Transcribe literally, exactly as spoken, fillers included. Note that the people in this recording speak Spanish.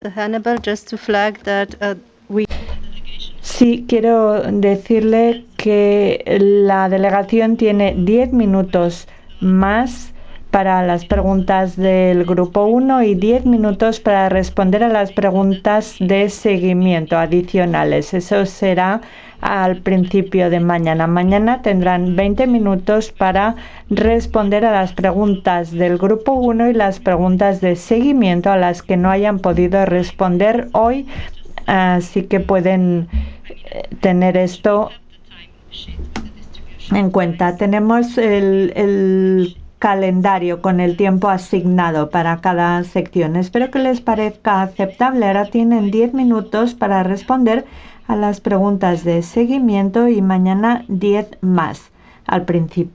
Hannibal, just to flag that uh, we Sí, quiero decirle que la delegación tiene diez minutos más para las preguntas del grupo uno y diez minutos para responder a las preguntas de seguimiento adicionales. Eso será al principio de mañana. Mañana tendrán veinte minutos para responder a las preguntas del grupo uno y las preguntas de seguimiento a las que no hayan podido responder hoy. Así que pueden tener esto en cuenta. Tenemos el, el calendario con el tiempo asignado para cada sección. Espero que les parezca aceptable. Ahora tienen diez minutos para responder a las preguntas de seguimiento y mañana diez más al principio.